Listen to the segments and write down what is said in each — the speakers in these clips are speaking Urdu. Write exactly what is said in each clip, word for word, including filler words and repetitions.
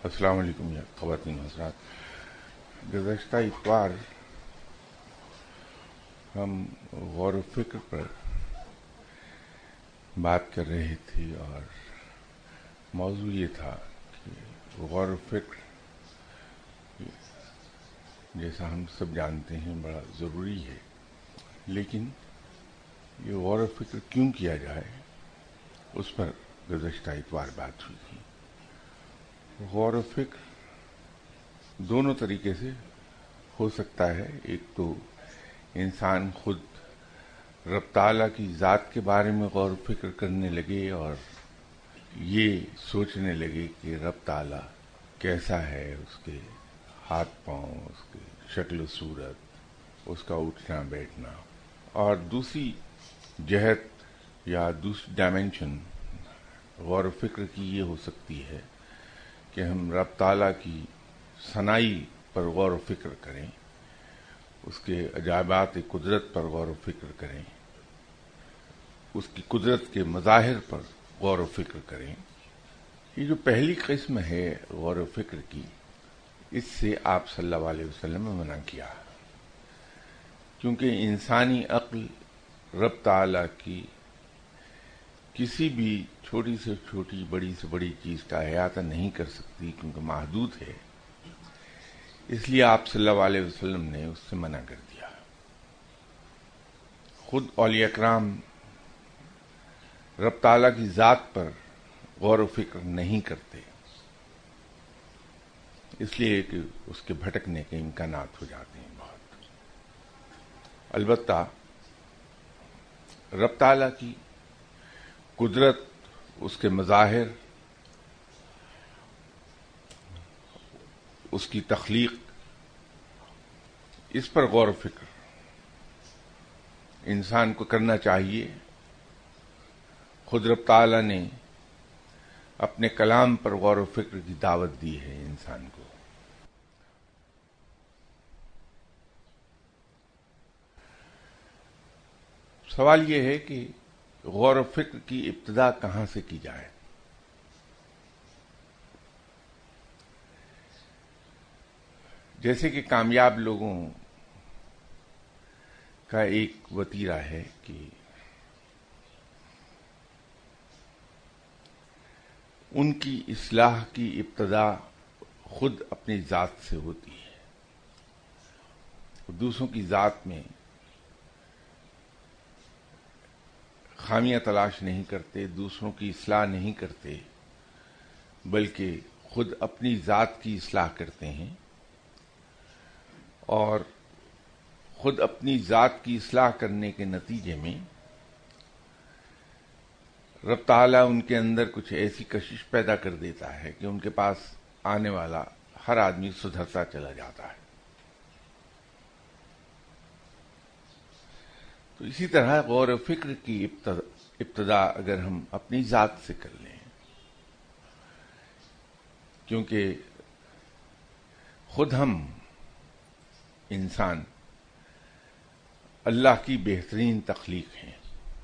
السلام علیکم یا خواتین حضرات. گزشتہ اتوار ہم غور و فکر پر بات کر رہے تھے اور موضوع یہ تھا کہ غور و فکر جیسا ہم سب جانتے ہیں بڑا ضروری ہے، لیکن یہ غور و فکر کیوں کیا جائے اس پر گزشتہ اتوار بات ہوئی تھی. غور و فکر دونوں طریقے سے ہو سکتا ہے. ایک تو انسان خود رب تعالیٰ کی ذات کے بارے میں غور و فکر کرنے لگے اور یہ سوچنے لگے کہ رب تعالیٰ کیسا ہے، اس کے ہاتھ پاؤں، اس کی شکل و صورت، اس کا اٹھنا بیٹھنا. اور دوسری جہت یا دوسری ڈائمینشن غور و فکر کی یہ ہو سکتی ہے کہ ہم رب تعالیٰ کی ثنائی پر غور و فکر کریں، اس کے عجائبات قدرت پر غور و فکر کریں، اس کی قدرت کے مظاہر پر غور و فکر کریں. یہ جو پہلی قسم ہے غور و فکر کی، اس سے آپ صلی اللہ علیہ وسلم نے منع کیا، کیونکہ انسانی عقل رب تعالیٰ کی کسی بھی چھوٹی سے چھوٹی، بڑی سے بڑی چیز کا احاطہ نہیں کر سکتی، کیونکہ محدود ہے. اس لیے آپ صلی اللہ علیہ وسلم نے اس سے منع کر دیا. خود اولیاء کرام رب تعالیٰ کی ذات پر غور و فکر نہیں کرتے، اس لیے کہ اس کے بھٹکنے کے امکانات ہو جاتے ہیں بہت. البتہ رب تعالیٰ کی قدرت، اس کے مظاہر، اس کی تخلیق، اس پر غور و فکر انسان کو کرنا چاہیے. خود رب تعالیٰ نے اپنے کلام پر غور و فکر کی دعوت دی ہے انسان کو. سوال یہ ہے کہ غور و فکر کی ابتدا کہاں سے کی جائے؟ جیسے کہ کامیاب لوگوں کا ایک وتیرہ ہے کہ ان کی اصلاح کی ابتدا خود اپنی ذات سے ہوتی ہے. دوسروں کی ذات میں خامیاں تلاش نہیں کرتے، دوسروں کی اصلاح نہیں کرتے، بلکہ خود اپنی ذات کی اصلاح کرتے ہیں اور خود اپنی ذات کی اصلاح کرنے کے نتیجے میں رب تعالیٰ ان کے اندر کچھ ایسی کشش پیدا کر دیتا ہے کہ ان کے پاس آنے والا ہر آدمی سدھرتا چلا جاتا ہے. تو اسی طرح غور و فکر کی ابتدا اگر ہم اپنی ذات سے کر لیں، کیونکہ خود ہم انسان اللہ کی بہترین تخلیق ہیں.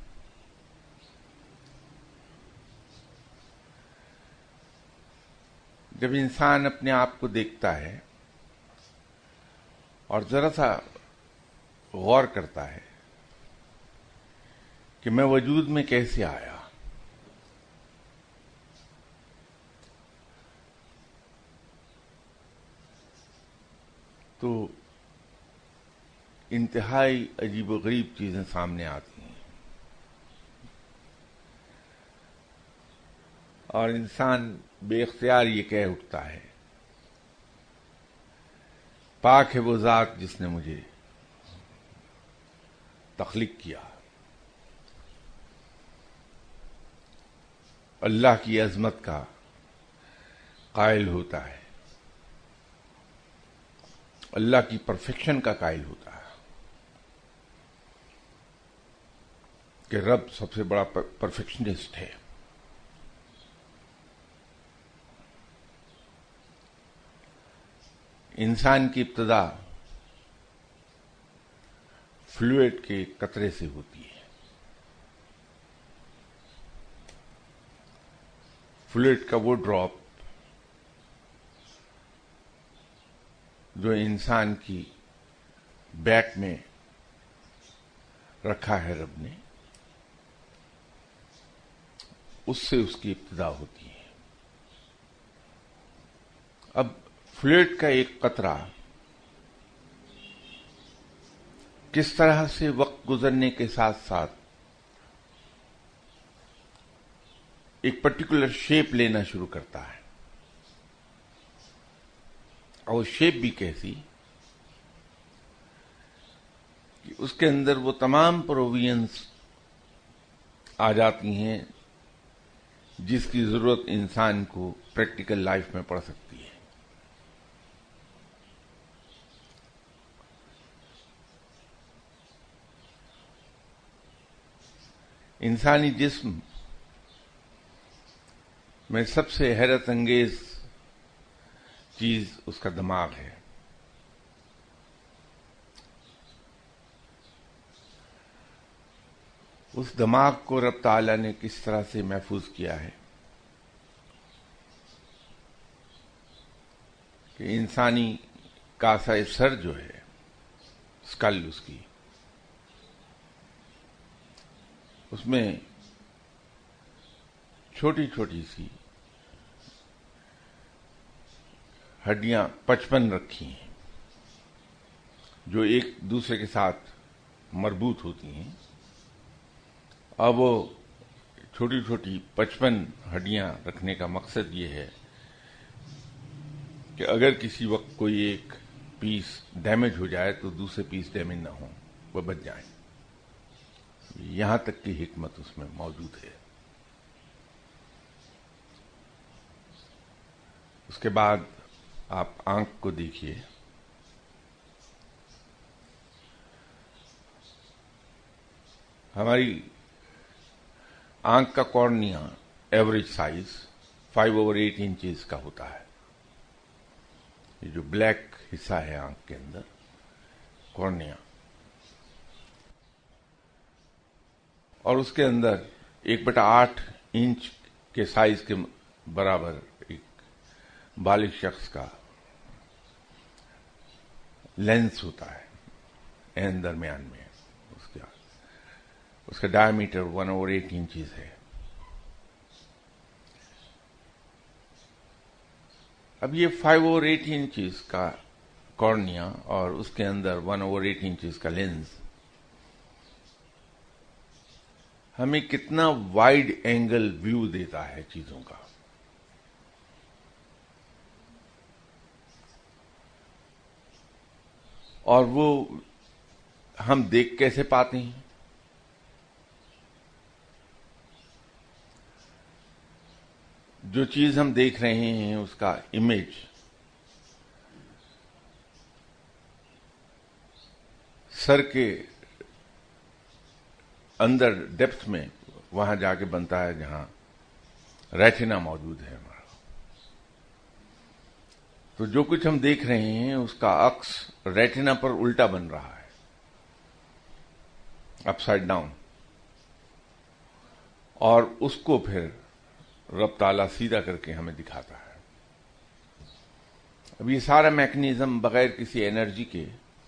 جب انسان اپنے آپ کو دیکھتا ہے اور ذرا سا غور کرتا ہے کہ میں وجود میں کیسے آیا، تو انتہائی عجیب و غریب چیزیں سامنے آتی ہیں اور انسان بے اختیار یہ کہہ اٹھتا ہے، پاک ہے وہ ذات جس نے مجھے تخلیق کیا. اللہ کی عظمت کا قائل ہوتا ہے، اللہ کی پرفیکشن کا قائل ہوتا ہے کہ رب سب سے بڑا پرفیکشنسٹ ہے. انسان کی ابتدا فلوئڈ کے قطرے سے ہوتی ہے. فلوئڈ کا وہ ڈراپ جو انسان کی بیک میں رکھا ہے رب نے، اس سے اس کی ابتدا ہوتی ہے۔ اب فلوئڈ کا ایک قطرہ کس طرح سے وقت گزرنے کے ساتھ ساتھ ایک پرٹیکولر شیپ لینا شروع کرتا ہے، اور وہ شیپ بھی کیسی کہ اس کے اندر وہ تمام پروویژنس آ جاتی ہیں جس کی ضرورت انسان کو پریکٹیکل لائف میں پڑ سکتی ہے۔ انسانی جسم میں سب سے حیرت انگیز چیز اس کا دماغ ہے۔ اس دماغ کو رب تعالیٰ نے کس طرح سے محفوظ کیا ہے کہ انسانی کاسہ سر جو ہے، اسکل اس کی، اس میں چھوٹی چھوٹی سی ہڈیاں پچپن رکھی ہیں جو ایک دوسرے کے ساتھ مربوط ہوتی ہیں، اب وہ چھوٹی چھوٹی پچپن ہڈیاں رکھنے کا مقصد یہ ہے کہ اگر کسی وقت کوئی ایک پیس ڈیمیج ہو جائے تو دوسرے پیس ڈیمیج نہ ہوں، وہ بچ جائیں۔ یہاں تک کی حکمت اس میں موجود ہے۔ اس کے بعد آپ آنکھ کو دیکھیے، ہماری آنکھ کا cornea average size five over eight inches کا ہوتا ہے۔ یہ جو بلیک حصہ ہے آنکھ کے اندر، کارنیا، اور اس کے اندر ایک بٹا آٹھ انچ کے سائز کے برابر ایک بالغ شخص کا لینس ہوتا ہے این درمیان میں، اس کا اس کا diameter one over eight inches ہے۔ اب یہ فائیو اوور ایٹ انچز کا کارنیا اور اس کے اندر ون اوور ایٹ انچز کا لینس ہمیں کتنا وائڈ اینگل ویو دیتا ہے چیزوں کا۔ اور وہ ہم دیکھ کیسے پاتے ہیں؟ جو چیز ہم دیکھ رہے ہیں اس کا امیج سر کے اندر ڈیپتھ میں وہاں جا کے بنتا ہے جہاں ریٹنا موجود ہے ہمارا۔ تو جو کچھ ہم دیکھ رہے ہیں اس کا عکس ریٹنا پر الٹا بن رہا ہے، اپ سائڈ ڈاؤن، اور اس کو پھر رب تعالیٰ سیدھا کر کے ہمیں دکھاتا ہے۔ اب یہ سارا میکنزم بغیر کسی انرجی کے،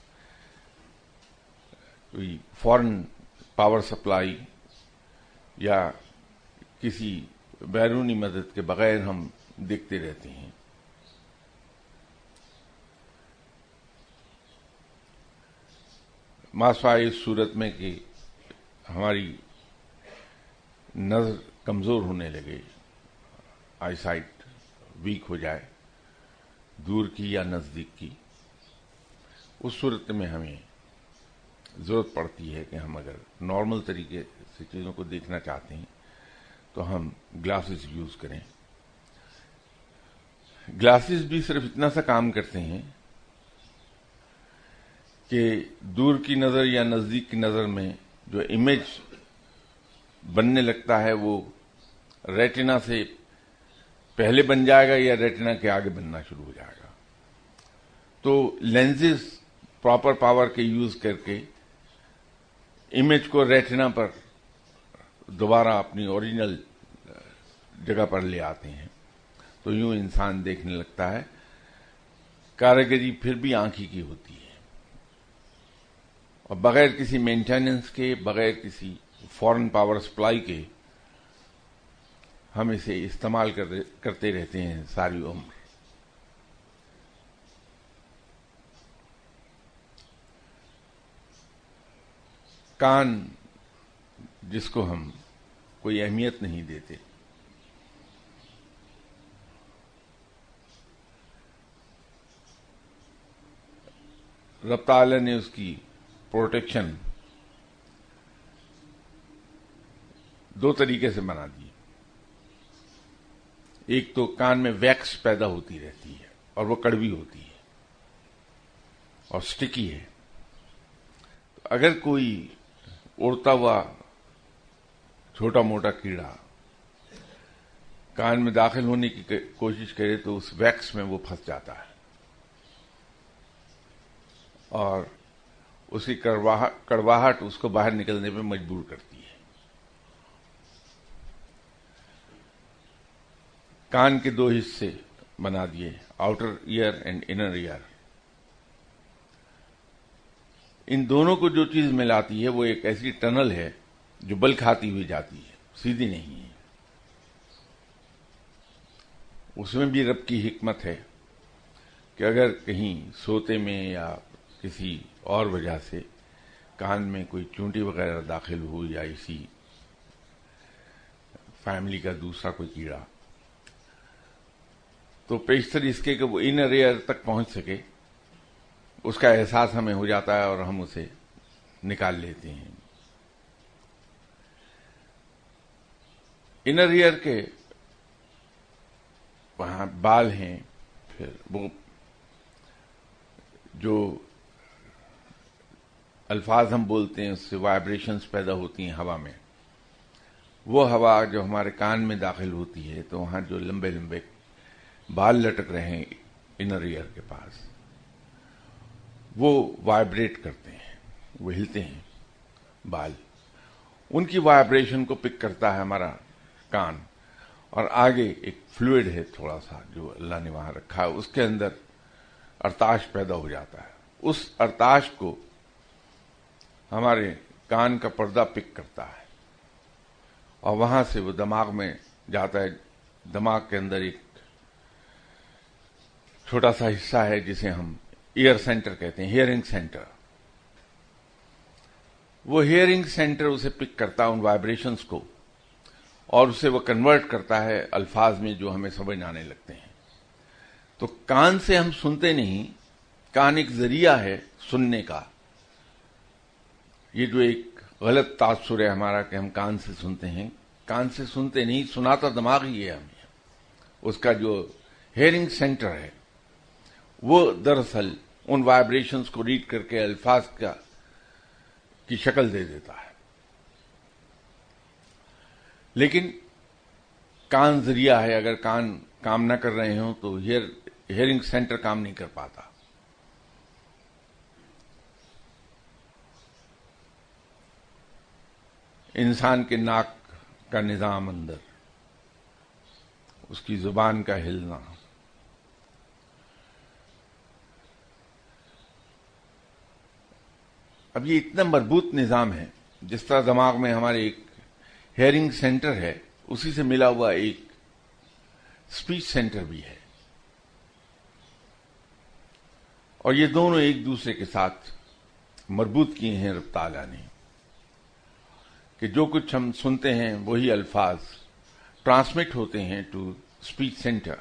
کوئی فورن پاور سپلائی یا کسی بیرونی مدد کے بغیر ہم دیکھتے رہتے ہیں۔ ماسوائے اس صورت میں کہ ہماری نظر کمزور ہونے لگے، آئی سائٹ ویک ہو جائے، دور کی یا نزدیک کی، اس صورت میں ہمیں ضرورت پڑتی ہے کہ ہم اگر نارمل طریقے سے چیزوں کو دیکھنا چاہتے ہیں تو ہم گلاسز یوز کریں۔ گلاسز بھی صرف اتنا سا کام کرتے ہیں کہ دور کی نظر یا نزدیک کی نظر میں جو امیج بننے لگتا ہے وہ ریٹنا سے پہلے بن جائے گا یا ریٹنا کے آگے بننا شروع ہو جائے گا۔ تو لینزز پراپر پاور کے یوز کر کے امیج کو ریٹنا پر دوبارہ اپنی اوریجنل جگہ پر لے آتے ہیں، تو یوں انسان دیکھنے لگتا ہے۔ کاریگری پھر بھی آنکھ ہی کی ہوتی ہے، اور بغیر کسی مینٹیننس کے، بغیر کسی فورن پاور سپلائی کے ہم اسے استعمال کرتے رہتے ہیں ساری عمر۔ کان جس کو ہم کوئی اہمیت نہیں دیتے، رب تعالی نے اس کی پروٹیکشن دو طریقے سے بنا دی۔ ایک تو کان میں ویکس پیدا ہوتی رہتی ہے اور وہ کڑوی ہوتی ہے اور سٹکی ہے، تو اگر کوئی اڑتا ہوا چھوٹا موٹا کیڑا کان میں داخل ہونے کی کوشش کرے تو اس ویکس میں وہ پھنس جاتا ہے اور اس کی کڑواہٹ اس کو باہر نکلنے پہ مجبور کرتی ہے۔ کان کے دو حصے بنا دیے، outer ear and inner ear. ان دونوں کو جو چیز ملاتی ہے وہ ایک ایسی ٹنل ہے جو بل کھاتی ہوئی جاتی ہے، سیدھی نہیں ہے۔ اس میں بھی رب کی حکمت ہے کہ اگر کہیں سوتے میں یا کسی اور وجہ سے کان میں کوئی چونٹی وغیرہ داخل ہو یا اسی فیملی کا دوسرا کوئی کیڑا، تو پیشتر اس کے کہ وہ انر ایئر تک پہنچ سکے، اس کا احساس ہمیں ہو جاتا ہے اور ہم اسے نکال لیتے ہیں۔ انر ایئر کے وہاں بال ہیں، پھر وہ جو الفاظ ہم بولتے ہیں اس سے وائبریشنز پیدا ہوتی ہیں ہوا میں، وہ ہوا جو ہمارے کان میں داخل ہوتی ہے تو وہاں جو لمبے لمبے بال لٹک رہے ہیں انر ایئر کے پاس، وہ وائبریٹ کرتے ہیں، وہ ہلتے ہیں بال، ان کی وائبریشن کو پک کرتا ہے ہمارا کان، اور آگے ایک فلوئڈ ہے تھوڑا سا جو اللہ نے وہاں رکھا ہے، اس کے اندر ارتاش پیدا ہو جاتا ہے۔ اس ارتاش کو ہمارے کان کا پردہ پک کرتا ہے اور وہاں سے وہ دماغ میں جاتا ہے۔ دماغ کے اندر ایک چھوٹا سا حصہ ہے جسے ہم ایئر سینٹر کہتے ہیں، ہیئرنگ سینٹر۔ وہ ہیئرنگ سینٹر اسے پک کرتا ہے ان وائبریشنز کو، اور اسے وہ کنورٹ کرتا ہے الفاظ میں جو ہمیں سمجھ آنے لگتے ہیں۔ تو کان سے ہم سنتے نہیں، کان ایک ذریعہ ہے سننے کا۔ یہ جو ایک غلط تاثر ہے ہمارا کہ ہم کان سے سنتے ہیں، کان سے سنتے نہیں، سناتا دماغ ہی ہے ہمیں۔ اس کا جو ہیئرنگ سینٹر ہے وہ دراصل ان وائبریشنز کو ریڈ کر کے الفاظ کا کی شکل دے دیتا ہے، لیکن کان ذریعہ ہے۔ اگر کان کام نہ کر رہے ہوں تو ہیئر ہیئرنگ سینٹر کام نہیں کر پاتا۔ انسان کے ناک کا نظام اندر، اس کی زبان کا ہلنا، اب یہ اتنا مربوط نظام ہے، جس طرح دماغ میں ہمارے ایک ہیئرنگ سینٹر ہے، اسی سے ملا ہوا ایک اسپیچ سینٹر بھی ہے، اور یہ دونوں ایک دوسرے کے ساتھ مربوط کیے ہیں رب تعالیٰ نے، کہ جو کچھ ہم سنتے ہیں وہی الفاظ ٹرانسمٹ ہوتے ہیں ٹو اسپیچ سینٹر۔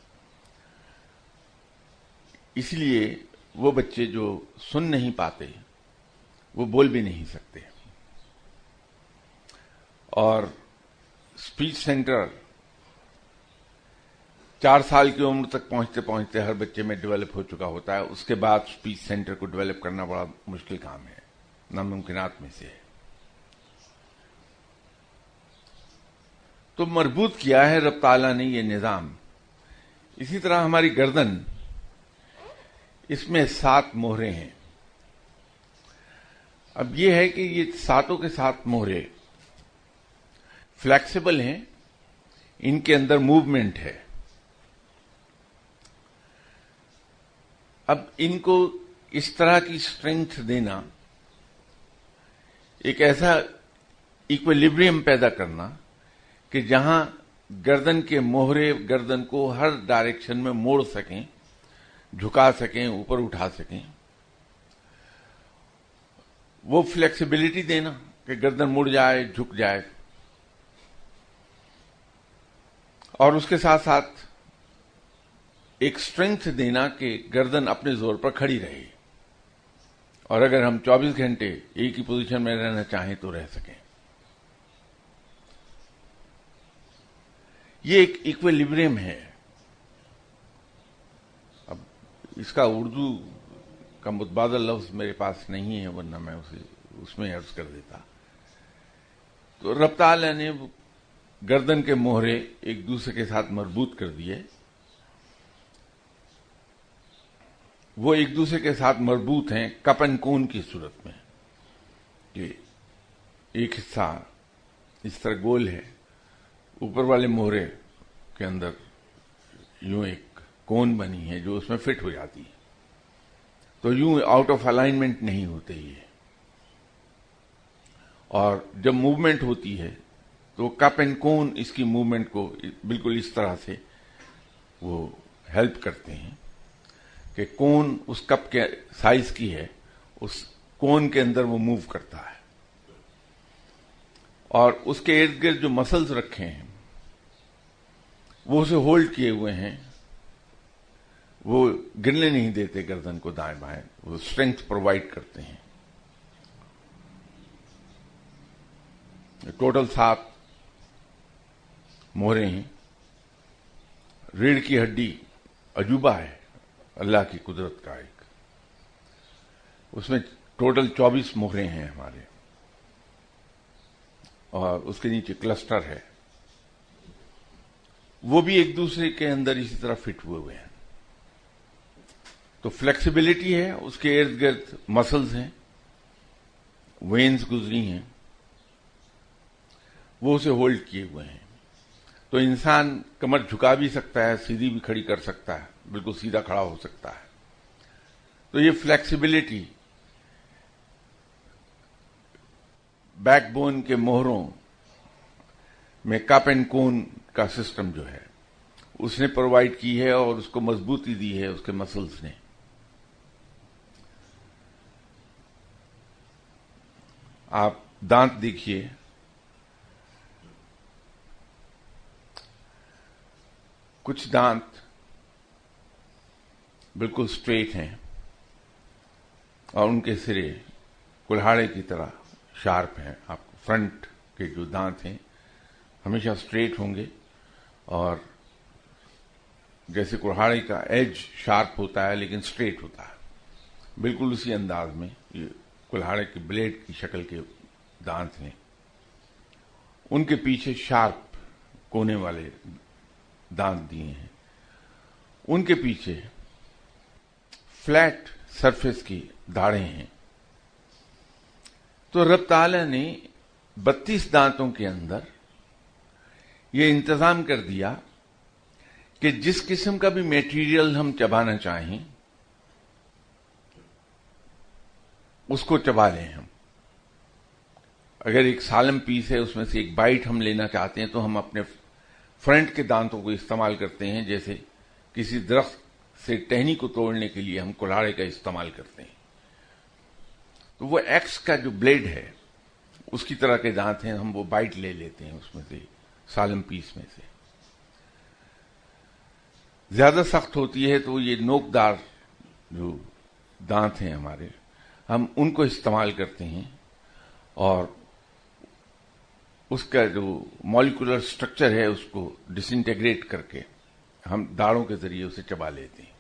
اس لیے وہ بچے جو سن نہیں پاتے وہ بول بھی نہیں سکتے، اور اسپیچ سینٹر چار سال کی عمر تک پہنچتے پہنچتے ہر بچے میں ڈیولپ ہو چکا ہوتا ہے۔ اس کے بعد اسپیچ سینٹر کو ڈیولپ کرنا بڑا مشکل کام ہے، ناممکنات میں سے ہے۔ تو مربوط کیا ہے رب تعالیٰ نے یہ نظام۔ اسی طرح ہماری گردن، اس میں سات مہرے ہیں۔ اب یہ ہے کہ یہ ساتوں کے سات مہرے فلیکسیبل ہیں، ان کے اندر موومنٹ ہے۔ اب ان کو اس طرح کی اسٹرینتھ دینا، ایک ایسا ایکویلیبریم پیدا کرنا کہ جہاں گردن کے موہرے گردن کو ہر ڈائریکشن میں موڑ سکیں، جھکا سکیں، اوپر اٹھا سکیں، وہ فلیکسیبلٹی دینا کہ گردن مڑ جائے، جھک جائے، اور اس کے ساتھ ساتھ ایک اسٹرینتھ دینا کہ گردن اپنے زور پر کھڑی رہے، اور اگر ہم چوبیس گھنٹے ایک ہی پوزیشن میں رہنا چاہیں تو رہ سکیں۔ یہ ایک ایکویلیبریم ہے۔ اب اس کا اردو کا متبادل لفظ میرے پاس نہیں ہے، ورنہ میں اسے اس میں عرض کر دیتا۔ تو رب تعالیٰ نے گردن کے موہرے ایک دوسرے کے ساتھ مربوط کر دیے، وہ ایک دوسرے کے ساتھ مربوط ہیں کپ اینڈ کون کی صورت میں، کہ ایک حصہ اس طرح گول ہے، اوپر والے موہرے کے اندر یوں ایک کون بنی ہے جو اس میں فٹ ہو جاتی ہے، تو یوں آؤٹ آف الائنمنٹ نہیں ہوتے یہ، اور جب موومنٹ ہوتی ہے تو کپ اینڈ کون اس کی موومنٹ کو بالکل اس طرح سے وہ ہیلپ کرتے ہیں کہ کون اس کپ کے سائز کی ہے، اس کون کے اندر وہ موو کرتا ہے، اور اس کے ارد گرد جو مسلز رکھے ہیں وہ اسے ہولڈ کیے ہوئے ہیں، وہ گرنے نہیں دیتے گردن کو دائیں بائیں، وہ اسٹرینتھ پرووائڈ کرتے ہیں۔ ٹوٹل سات موہرے ہیں۔ ریڑھ کی ہڈی عجوبہ ہے اللہ کی قدرت کا ایک، اس میں ٹوٹل چوبیس موہرے ہیں ہمارے، اور اس کے نیچے کلسٹر ہے، وہ بھی ایک دوسرے کے اندر اسی طرح فٹ ہوئے ہوئے ہیں۔ تو فلیکسیبلٹی ہے، اس کے ارد گرد مسلز ہیں، وینز گزری ہیں، وہ اسے ہولڈ کیے ہوئے ہیں۔ تو انسان کمر جھکا بھی سکتا ہے، سیدھی بھی کھڑی کر سکتا ہے، بالکل سیدھا کھڑا ہو سکتا ہے۔ تو یہ فلیکسیبلٹی بیک بون کے موہروں میں کپ اینڈ کون کا سسٹم جو ہے اس نے پرووائڈ کی ہے، اور اس کو مضبوطی دی ہے اس کے مسلز نے۔ آپ دانت دیکھیے، کچھ دانت بالکل اسٹریٹ ہیں اور ان کے سرے کلہاڑے کی طرح شارپ ہیں۔ آپ فرنٹ کے جو دانت ہیں ہمیشہ اسٹریٹ ہوں گے، اور جیسے کلہاڑے کا ایج شارپ ہوتا ہے لیکن اسٹریٹ ہوتا ہے، بالکل اسی انداز میں یہ کلہاڑے کی بلیڈ کی شکل کے دانت ہیں۔ ان کے پیچھے شارپ کونے والے دانت دیے ہیں، ان کے پیچھے فلیٹ سرفیس کی داڑھیں ہیں۔ تو رب تعالیٰ نے بتیس دانتوں کے اندر یہ انتظام کر دیا کہ جس قسم کا بھی میٹیریل ہم چبانا چاہیں اس کو چبا لیں ہم۔ اگر ایک سالم پیس ہے، اس میں سے ایک بائٹ ہم لینا چاہتے ہیں تو ہم اپنے فرنٹ کے دانتوں کو استعمال کرتے ہیں، جیسے کسی درخت سے ٹہنی کو توڑنے کے لیے ہم کلہاڑے کا استعمال کرتے ہیں۔ تو وہ ایکس کا جو بلیڈ ہے اس کی طرح کے دانت ہیں، ہم وہ بائٹ لے لیتے ہیں اس میں سے، سالم پیس میں سے۔ زیادہ سخت ہوتی ہے تو یہ نوکدار جو دانت ہیں ہمارے، ہم ان کو استعمال کرتے ہیں، اور اس کا جو مالیکولر سٹرکچر ہے اس کو ڈس انٹیگریٹ کر کے ہم داڑھوں کے ذریعے اسے چبا لیتے ہیں۔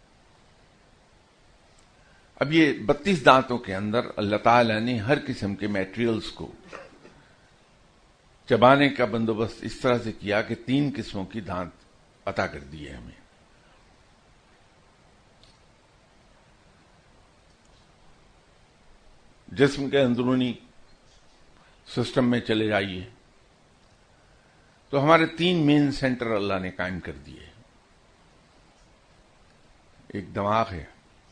اب یہ بتیس دانتوں کے اندر اللہ تعالیٰ نے ہر قسم کے میٹیریلز کو چبانے کا بندوبست اس طرح سے کیا کہ تین قسموں کی دانت عطا کر دی ہے ہمیں۔ جسم کے اندرونی سسٹم میں چلے جائیے تو ہمارے تین مین سینٹر اللہ نے قائم کر دیے۔ ایک دماغ ہے،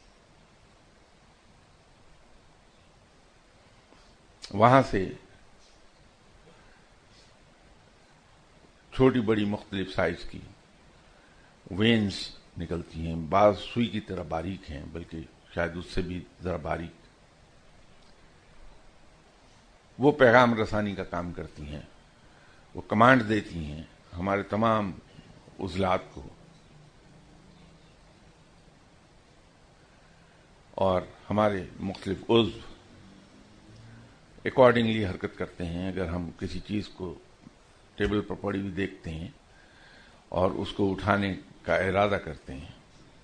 وہاں سے چھوٹی بڑی مختلف سائز کی وینز نکلتی ہیں، بعض سوئی کی طرح باریک ہیں بلکہ شاید اس سے بھی ذرا باریک، وہ پیغام رسانی کا کام کرتی ہیں، وہ کمانڈ دیتی ہیں ہمارے تمام عضلات کو، اور ہمارے مختلف عضو اکارڈنگلی حرکت کرتے ہیں۔ اگر ہم کسی چیز کو ٹیبل پر پڑی ہوئی دیکھتے ہیں اور اس کو اٹھانے کا ارادہ کرتے ہیں،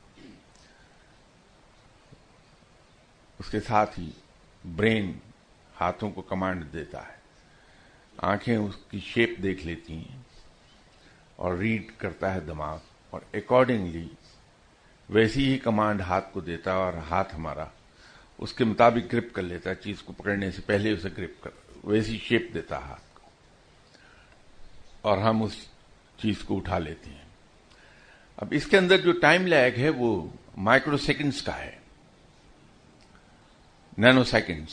اس کے ساتھ ہی برین ہاتھوں کو کمانڈ دیتا ہے، آنکھیں اس کی شیپ دیکھ لیتی ہیں اور ریڈ کرتا ہے دماغ، اور اکارڈنگلی ویسی ہی کمانڈ ہاتھ کو دیتا ہے، اور ہاتھ ہمارا اس کے مطابق گرپ کر لیتا ہے، چیز کو پکڑنے سے پہلے اسے گرپ کر ویسی شیپ دیتا ہے ہاتھ کو، اور ہم اس چیز کو اٹھا لیتے ہیں۔ اب اس کے اندر جو ٹائم لیگ ہے وہ مائکرو سیکنڈز کا ہے، نینو سیکنڈز،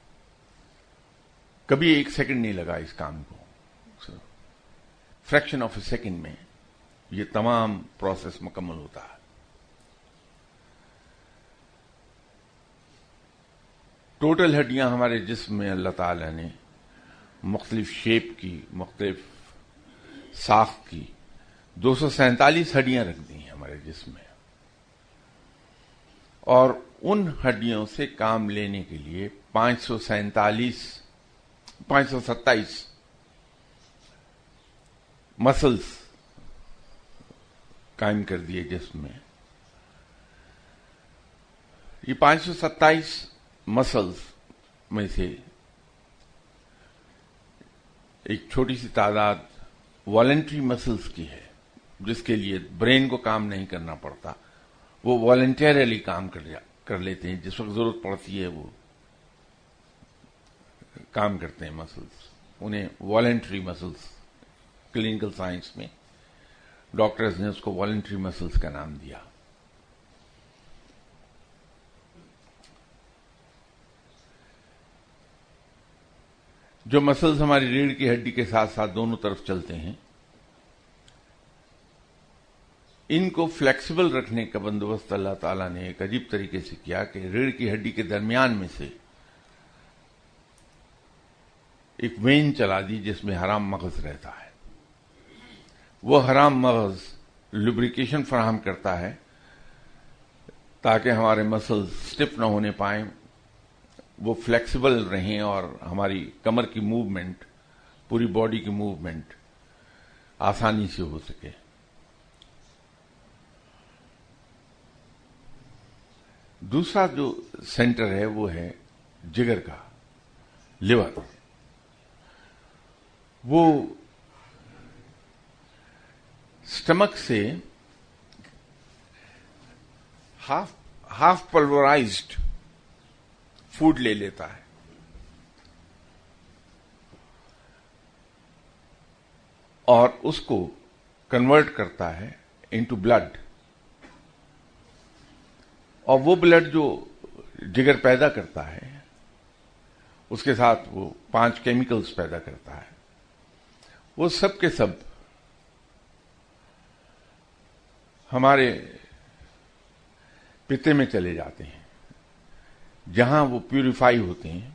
کبھی ایک سیکنڈ نہیں لگا اس کام کو، فریکشن آف اے سیکنڈ میں یہ تمام پروسیس مکمل ہوتا ہے۔ ٹوٹل ہڈیاں ہمارے جسم میں اللہ تعالی نے مختلف شیپ کی، مختلف ساخت کی دو سو سینتالیس ہڈیاں رکھ دی ہیں ہمارے جسم میں، اور ان ہڈیوں سے کام لینے کے لیے پانچ سو سینتالیس پانچ سو ستائیس مسلز قائم کر دیے جسم میں۔ یہ پانچ سو ستائیس مسلز میں سے ایک چھوٹی سی تعداد والنٹری مسلز کی ہے، جس کے لیے برین کو کام نہیں کرنا پڑتا، وہ والنٹیرلی کام کر لیتے ہیں، جس وقت ضرورت پڑتی ہے وہ کام کرتے ہیں مسلز، انہیں والنٹری مسلز، کلینکل سائنس میں ڈاکٹرز نے اس کو والنٹری مسلز کا نام دیا۔ جو مسلز ہماری ریڑھ کی ہڈی کے ساتھ ساتھ دونوں طرف چلتے ہیں، ان کو فلیکسیبل رکھنے کا بندوبست اللہ تعالیٰ نے ایک عجیب طریقے سے کیا کہ ریڑھ کی ہڈی کے درمیان میں سے ایک وین چلا دی جس میں حرام مغز رہتا ہے۔ وہ حرام مغز لوبریکیشن فراہم کرتا ہے تاکہ ہمارے مسلز سٹف نہ ہونے پائیں، وہ فلیکسیبل رہیں، اور ہماری کمر کی موومنٹ، پوری باڈی کی موومنٹ آسانی سے ہو سکے۔ دوسرا جو سینٹر ہے وہ ہے جگر کا، لیور۔ وہ سٹمک سے ہاف ہاف پلورائزڈ فوڈ لے لیتا ہے، اور اس کو کنورٹ کرتا ہے انٹو بلڈ، اور وہ بلڈ جو جگر پیدا کرتا ہے اس کے ساتھ وہ پانچ کیمیکلز پیدا کرتا ہے، وہ سب کے سب ہمارے پتے میں چلے جاتے ہیں، جہاں وہ پیوریفائی ہوتے ہیں۔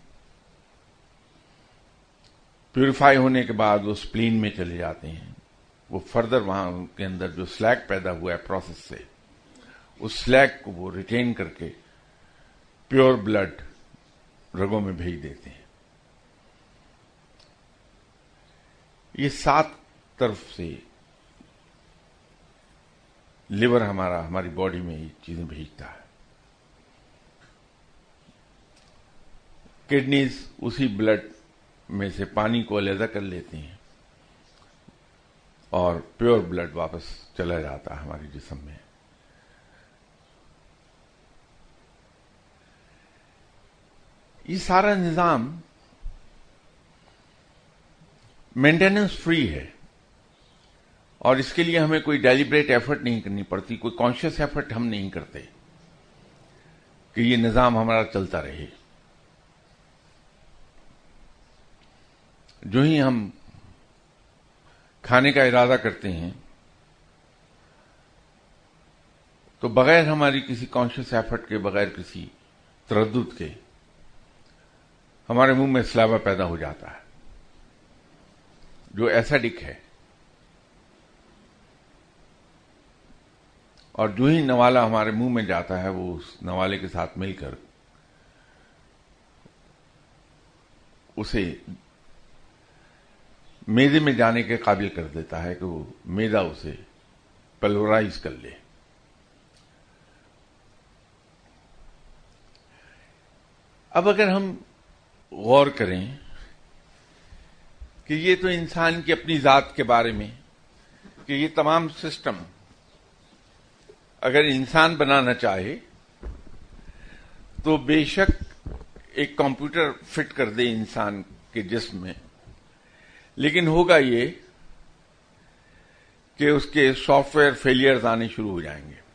پیوریفائی ہونے کے بعد وہ سپلین میں چلے جاتے ہیں، وہ فردر وہاں کے اندر جو سلیک پیدا ہوا ہے پروسیس سے، اس سلیک کو وہ ریٹین کر کے پیور بلڈ رگوں میں بھیج دیتے ہیں۔ یہ سات طرف سے لیور ہمارا ہماری باڈی میں یہ چیزیں بھیجتا ہے۔ کڈنیز اسی بلڈ میں سے پانی کو علیحدہ کر لیتے ہیں، اور پیور بلڈ واپس چلا جاتا ہے ہمارے جسم میں۔ یہ سارا نظام مینٹیننس فری ہے، اور اس کے لیے ہمیں کوئی ڈیلیبریٹ ایفرٹ نہیں کرنی پڑتی، کوئی کانشیس ایفرٹ ہم نہیں کرتے کہ یہ نظام ہمارا چلتا رہے۔ جو ہی ہم کھانے کا ارادہ کرتے ہیں تو بغیر ہماری کسی کانشیس ایفرٹ کے، بغیر کسی تردد کے ہمارے منہ میں سلاوا پیدا ہو جاتا ہے جو ایسیڈک ہے، اور جو ہی نوالا ہمارے منہ میں جاتا ہے وہ اس نوالے کے ساتھ مل کر اسے میدے میں جانے کے قابل کر دیتا ہے کہ وہ میدا اسے پلورائز کر لے۔ اب اگر ہم غور کریں کہ یہ تو انسان کی اپنی ذات کے بارے میں کہ یہ تمام سسٹم اگر انسان بنانا چاہے تو بے شک ایک کمپیوٹر فٹ کر دے انسان کے جسم میں، لیکن ہوگا یہ کہ اس کے سافٹ ویئر فیلئرز آنے شروع ہو جائیں گے،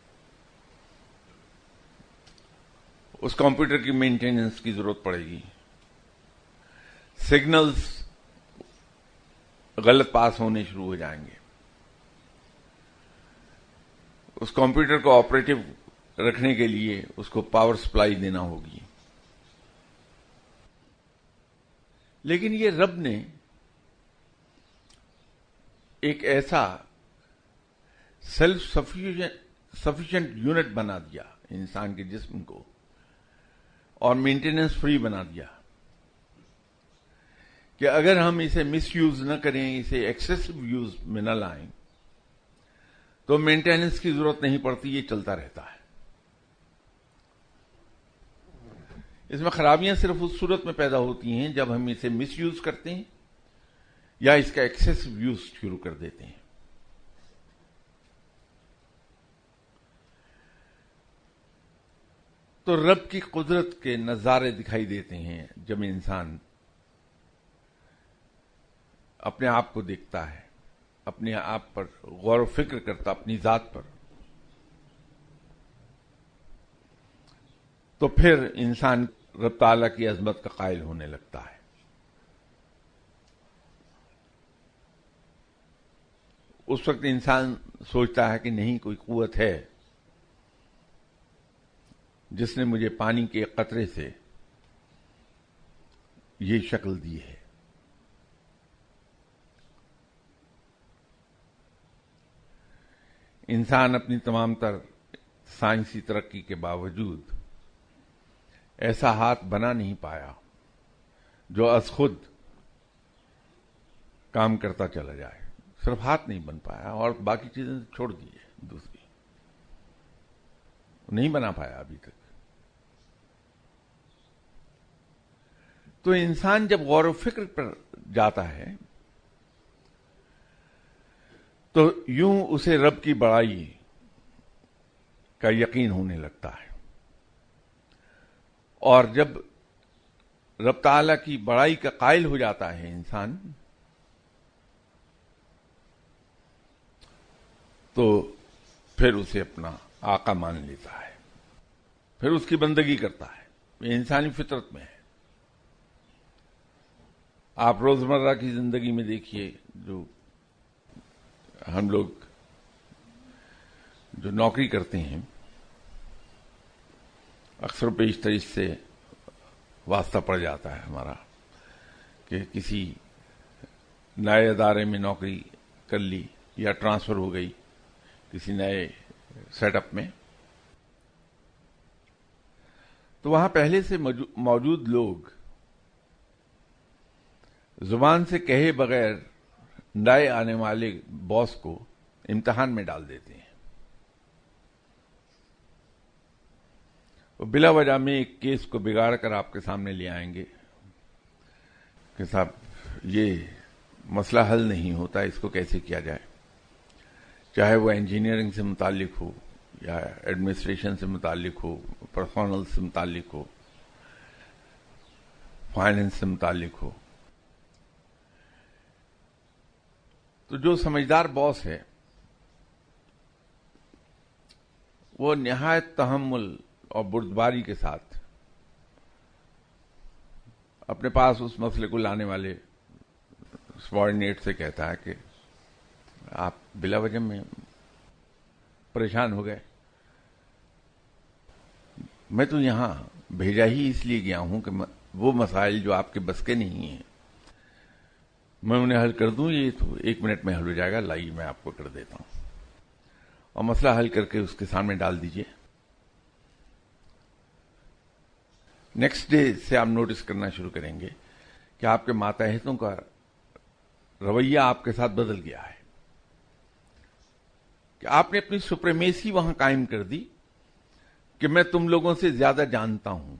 اس کمپیوٹر کی مینٹیننس کی ضرورت پڑے گی، سگنلز غلط پاس ہونے شروع ہو جائیں گے، اس کمپیوٹر کو آپریٹو رکھنے کے لیے اس کو پاور سپلائی دینا ہوگی۔ لیکن یہ رب نے ایک ایسا سیلف سفیشینٹ یونٹ بنا دیا انسان کے جسم کو اور مینٹیننس فری بنا دیا کہ اگر ہم اسے مس یوز نہ کریں، اسے ایکسیسو یوز میں نہ لائیں تو مینٹیننس کی ضرورت نہیں پڑتی، یہ چلتا رہتا ہے۔ اس میں خرابیاں صرف اس صورت میں پیدا ہوتی ہیں جب ہم اسے مس یوز کرتے ہیں یا اس کا ایکسیسو یوز شروع کر دیتے ہیں۔ تو رب کی قدرت کے نظارے دکھائی دیتے ہیں جب انسان اپنے آپ کو دیکھتا ہے، اپنے آپ پر غور و فکر کرتا، اپنی ذات پر، تو پھر انسان رب تعالیٰ کی عظمت کا قائل ہونے لگتا ہے۔ اس وقت انسان سوچتا ہے کہ نہیں، کوئی قوت ہے جس نے مجھے پانی کے قطرے سے یہ شکل دی ہے۔ انسان اپنی تمام تر سائنسی ترقی کے باوجود ایسا ہاتھ بنا نہیں پایا جو از خود کام کرتا چلا جائے۔ صرف ہاتھ نہیں بن پایا اور باقی چیزیں چھوڑ دی ہے، دوسری نہیں بنا پایا ابھی تک۔ تو انسان جب غور و فکر پر جاتا ہے تو یوں اسے رب کی بڑائی کا یقین ہونے لگتا ہے، اور جب رب تعالیٰ کی بڑائی کا قائل ہو جاتا ہے انسان تو پھر اسے اپنا آقا مان لیتا ہے، پھر اس کی بندگی کرتا ہے۔ یہ انسانی فطرت میں ہے۔ آپ روزمرہ کی زندگی میں دیکھیے، جو ہم لوگ جو نوکری کرتے ہیں اکثر و بیشتر اس سے واسطہ پڑ جاتا ہے ہمارا کہ کسی نئے ادارے میں نوکری کر لی یا ٹرانسفر ہو گئی کسی نئے سیٹ اپ میں، تو وہاں پہلے سے موجود لوگ زبان سے کہے بغیر نئے آنے والے باس کو امتحان میں ڈال دیتے ہیں۔ وہ بلا وجہ میں ایک کیس کو بگاڑ کر آپ کے سامنے لے آئیں گے کہ صاحب یہ مسئلہ حل نہیں ہوتا، اس کو کیسے کیا جائے، چاہے وہ انجینئرنگ سے متعلق ہو یا ایڈمنسٹریشن سے متعلق ہو، پرسونل سے متعلق ہو، فائنینس سے متعلق ہو۔ تو جو سمجھدار باس ہے وہ نہایت تحمل اور بردباری کے ساتھ اپنے پاس اس مسئلے کو لانے والے سبارڈینیٹ سے کہتا ہے کہ آپ بلا وجہ میں پریشان ہو گئے، میں تو یہاں بھیجا ہی اس لیے گیا ہوں کہ وہ مسائل جو آپ کے بس کے نہیں ہیں میں انہیں حل کر دوں، یہ تو ایک منٹ میں حل ہو جائے گا، لائیے میں آپ کو کر دیتا ہوں، اور مسئلہ حل کر کے اس کے سامنے ڈال دیجئے۔ نیکسٹ ڈے سے آپ نوٹس کرنا شروع کریں گے کہ آپ کے ماتحتوں کا رویہ آپ کے ساتھ بدل گیا ہے، کہ آپ نے اپنی سپریمیسی وہاں قائم کر دی کہ میں تم لوگوں سے زیادہ جانتا ہوں،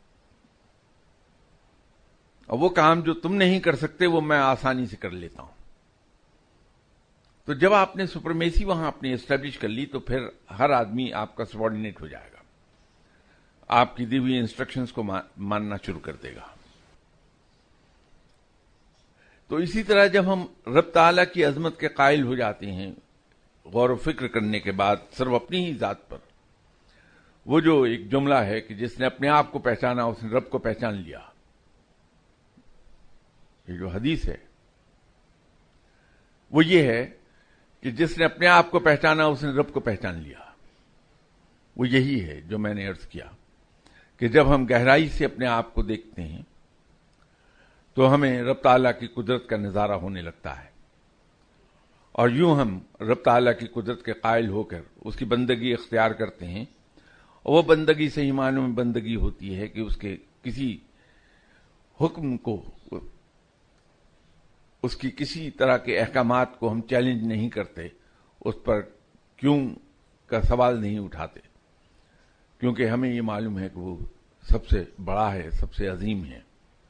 اور وہ کام جو تم نہیں کر سکتے وہ میں آسانی سے کر لیتا ہوں۔ تو جب آپ نے سپریمیسی وہاں اپنی اسٹیبلش کر لی تو پھر ہر آدمی آپ کا سبارڈینیٹ ہو جائے گا، آپ کی دی ہوئی انسٹرکشنز کو ماننا شروع کر دے گا۔ تو اسی طرح جب ہم رب تعالیٰ کی عظمت کے قائل ہو جاتے ہیں غور و فکر کرنے کے بعد صرف اپنی ہی ذات پر، وہ جو ایک جملہ ہے کہ جس نے اپنے آپ کو پہچانا اس نے رب کو پہچان لیا، یہ جو حدیث ہے وہ یہ ہے کہ جس نے اپنے آپ کو پہچانا اس نے رب کو پہچان لیا۔ وہ یہی ہے جو میں نے عرض کیا کہ جب ہم گہرائی سے اپنے آپ کو دیکھتے ہیں تو ہمیں رب تعالیٰ کی قدرت کا نظارہ ہونے لگتا ہے، اور یوں ہم رب تعالیٰ کی قدرت کے قائل ہو کر اس کی بندگی اختیار کرتے ہیں، اور وہ بندگی صحیح معنوں میں بندگی ہوتی ہے کہ اس کے کسی حکم کو، اس کی کسی طرح کے احکامات کو ہم چیلنج نہیں کرتے، اس پر کیوں کا سوال نہیں اٹھاتے، کیونکہ ہمیں یہ معلوم ہے کہ وہ سب سے بڑا ہے، سب سے عظیم ہے،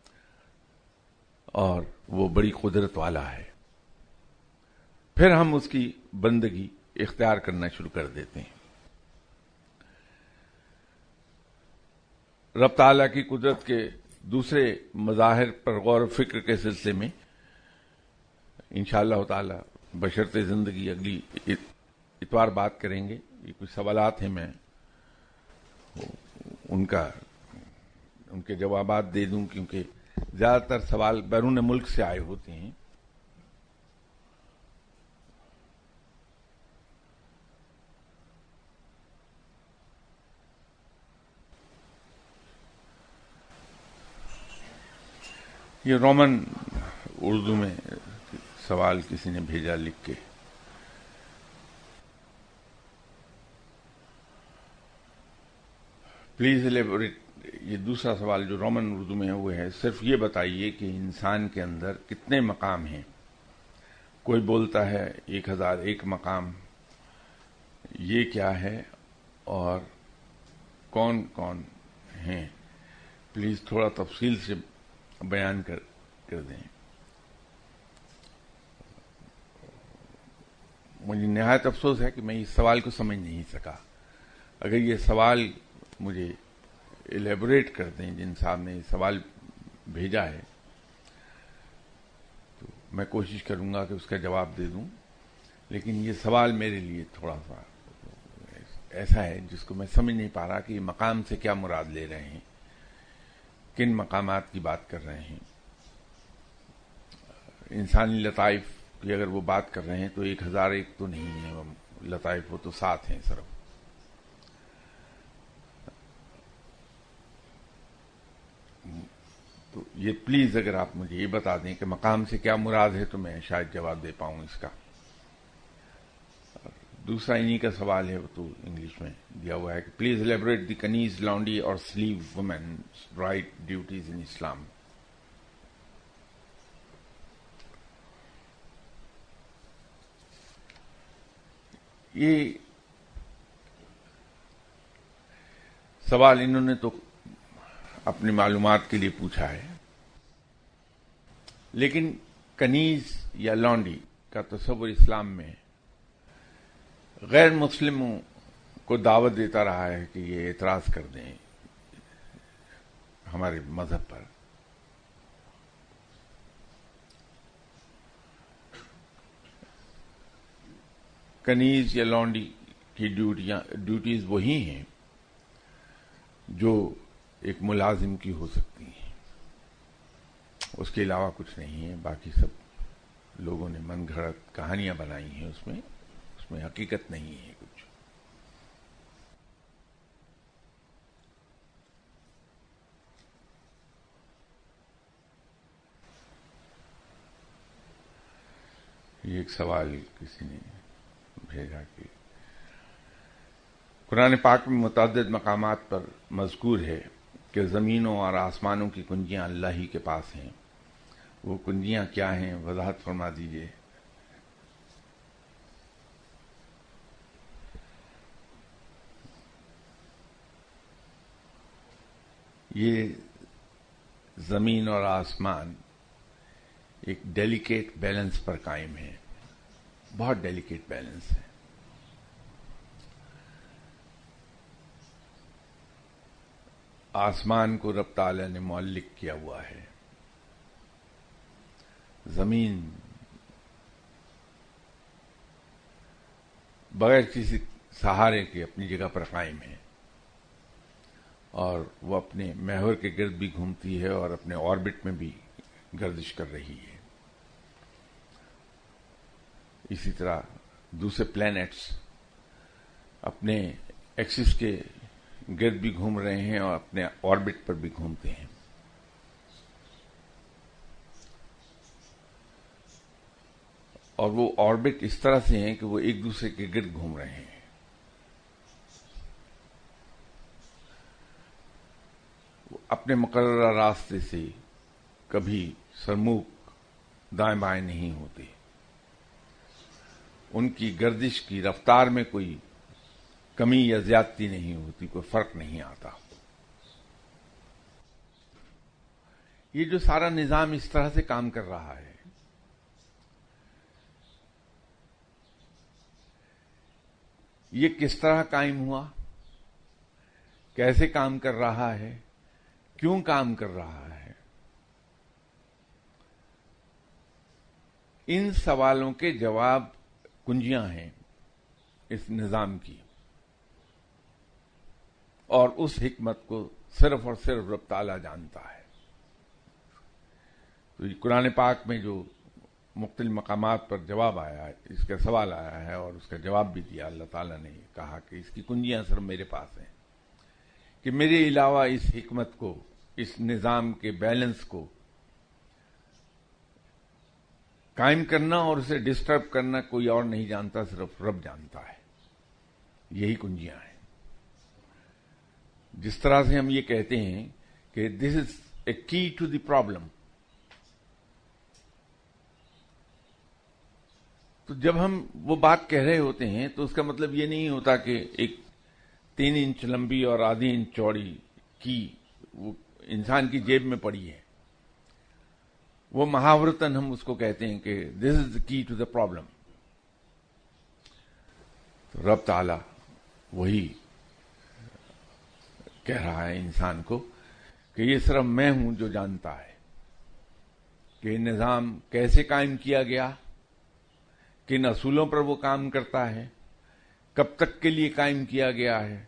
اور وہ بڑی قدرت والا ہے۔ پھر ہم اس کی بندگی اختیار کرنا شروع کر دیتے ہیں۔ رب تعالیٰ کی قدرت کے دوسرے مظاہر پر غور و فکر کے سلسلے میں انشاءاللہ تعالی بشرط زندگی اگلی اتوار بات کریں گے۔ یہ کچھ سوالات ہیں، میں ان کا ان کے جوابات دے دوں، کیونکہ زیادہ تر سوال بیرون ملک سے آئے ہوتے ہیں۔ یہ رومن اردو میں سوال کسی نے بھیجا لکھ کے، پلیز ایلیبوریٹ۔ یہ دوسرا سوال جو رومن اردو میں ہے وہ ہے، صرف یہ بتائیے کہ انسان کے اندر کتنے مقام ہیں؟ کوئی بولتا ہے ایک ہزار ایک مقام، یہ کیا ہے اور کون کون ہیں؟ پلیز تھوڑا تفصیل سے بیان کر کر دیں۔ مجھے نہایت افسوس ہے کہ میں اس سوال کو سمجھ نہیں سکا۔ اگر یہ سوال مجھے ایلیبوریٹ کر دیں، جن صاحب نے یہ سوال بھیجا ہے، تو میں کوشش کروں گا کہ اس کا جواب دے دوں، لیکن یہ سوال میرے لیے تھوڑا سا ایسا ہے جس کو میں سمجھ نہیں پا رہا کہ یہ مقام سے کیا مراد لے رہے ہیں، کن مقامات کی بات کر رہے ہیں۔ انسانی لطائف کی اگر وہ بات کر رہے ہیں تو ایک ہزار ایک تو نہیں ہے لطائف، وہ تو سات ہیں صرف۔ تو یہ پلیز اگر آپ مجھے یہ بتا دیں کہ مقام سے کیا مراد ہے تو میں شاید جواب دے پاؤں اس کا۔ دوسرا انہی کا سوال ہے، وہ تو انگلش میں دیا ہوا ہے کہ پلیز ایلیبوریٹ دی کنیز، لانڈی اور slave woman right duties in Islam. یہ سوال انہوں نے تو اپنی معلومات کے لیے پوچھا ہے، لیکن کنیز یا لانڈی کا تصور اسلام میں غیر مسلموں کو دعوت دیتا رہا ہے کہ یہ اعتراض کر دیں ہمارے مذہب پر۔ کنیز یا لانڈی کی ڈیوٹیاں ڈیوٹیز وہی ہیں جو ایک ملازم کی ہو سکتی ہیں، اس کے علاوہ کچھ نہیں ہے، باقی سب لوگوں نے من گھڑت کہانیاں بنائی ہیں، اس میں اس میں حقیقت نہیں ہے کچھ. یہ ایک سوال کسی نے بھیجا کہ قرآن پاک میں متعدد مقامات پر مذکور ہے کہ زمینوں اور آسمانوں کی کنجیاں اللہ ہی کے پاس ہیں. وہ کنجیاں کیا ہیں، وضاحت فرما دیجئے. یہ زمین اور آسمان ایک ڈیلیکیٹ بیلنس پر قائم ہے، بہت ڈیلیکیٹ بیلنس ہے. آسمان کو رب تعالی نے معلق کیا ہوا ہے، زمین بغیر کسی سہارے کے اپنی جگہ پر قائم ہے، اور وہ اپنے محور کے گرد بھی گھومتی ہے اور اپنے آربٹ میں بھی گردش کر رہی ہے. اسی طرح دوسرے پلینٹس اپنے ایکسس کے گرد بھی گھوم رہے ہیں اور اپنے آربٹ پر بھی گھومتے ہیں. اور وہ آربٹ اس طرح سے ہیں کہ وہ ایک دوسرے کے گرد گھوم رہے ہیں. وہ اپنے مقررہ راستے سے کبھی سرموک دائیں بائیں نہیں ہوتے. ان کی گردش کی رفتار میں کوئی کمی یا زیادتی نہیں ہوتی، کوئی فرق نہیں آتا. یہ جو سارا نظام اس طرح سے کام کر رہا ہے، یہ کس طرح قائم ہوا، کیسے کام کر رہا ہے، کیوں کام کر رہا ہے، ان سوالوں کے جواب کنجیاں ہیں اس نظام کی. اور اس حکمت کو صرف اور صرف رب تعالیٰ جانتا ہے. تو یہ قرآن پاک میں جو مختلف مقامات پر جواب آیا ہے، اس کا سوال آیا ہے اور اس کا جواب بھی دیا. اللہ تعالیٰ نے کہا کہ اس کی کنجیاں صرف میرے پاس ہیں، کہ میرے علاوہ اس حکمت کو، اس نظام کے بیلنس کو قائم کرنا اور اسے ڈسٹرب کرنا کوئی اور نہیں جانتا، صرف رب جانتا ہے. یہی کنجیاں ہیں. جس طرح سے ہم یہ کہتے ہیں کہ دس از اے کی ٹو دی پرابلم، تو جب ہم وہ بات کہہ رہے ہوتے ہیں تو اس کا مطلب یہ نہیں ہوتا کہ ایک تین انچ لمبی اور آدھی انچ چوڑی کی وہ انسان کی جیب میں پڑی ہے. وہ محاورتاً ہم اس کو کہتے ہیں کہ دس از دا کی ٹو دا پرابلم. تو رب تعالی وہی کہہ رہا ہے انسان کو کہ یہ صرف میں ہوں جو جانتا ہے کہ نظام کیسے قائم کیا گیا، کن اصولوں پر وہ کام کرتا ہے، کب تک کے لیے قائم کیا گیا ہے،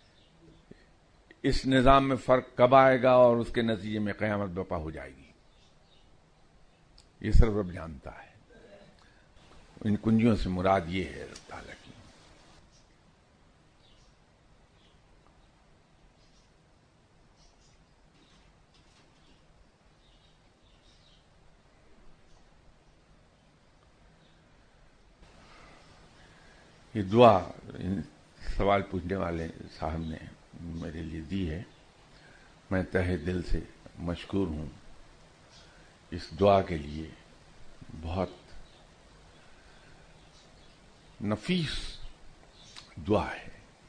اس نظام میں فرق کب آئے گا اور اس کے نتیجے میں قیامت برپا ہو جائے گی. یہ صرف رب جانتا ہے. ان کنجیوں سے مراد یہ ہے رب تعالیٰ کی. یہ دعا سوال پوچھنے والے صاحب نے میرے لیے دی ہے. میں تہہ دل سے مشکور ہوں. اس دعا کے لیے بہت نفیس دعا ہے.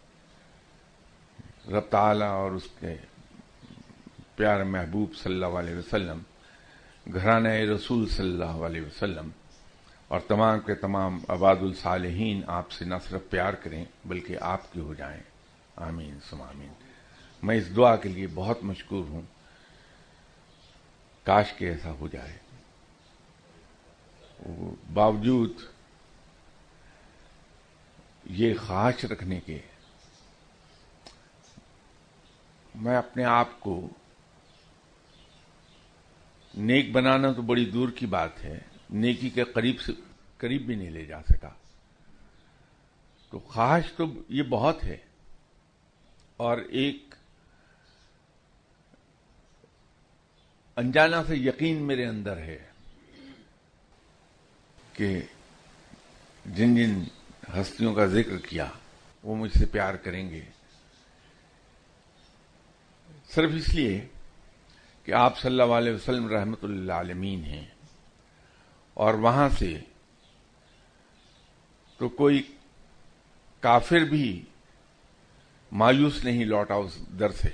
رب تعالیٰ اور اس کے پیارے محبوب صلی اللہ علیہ وسلم، گھرانہ رسول صلی اللہ علیہ وسلم اور تمام کے تمام عباد الصالحین آپ سے نہ صرف پیار کریں بلکہ آپ کے ہو جائیں. آمین ثم آمین. میں اس دعا کے لیے بہت مشکور ہوں. کاش کہ ایسا ہو جائے. باوجود یہ خواہش رکھنے کے میں اپنے آپ کو نیک بنانا تو بڑی دور کی بات ہے، نیکی کے قریب سے قریب بھی نہیں لے جا سکا. تو خواہش تو یہ بہت ہے، اور ایک انجانا سے یقین میرے اندر ہے کہ جن جن ہستیوں کا ذکر کیا وہ مجھ سے پیار کریں گے، صرف اس لیے کہ آپ صلی اللہ علیہ وسلم رحمت للعالمین ہیں، اور وہاں سے تو کوئی کافر بھی مایوس نہیں لوٹا اس در سے.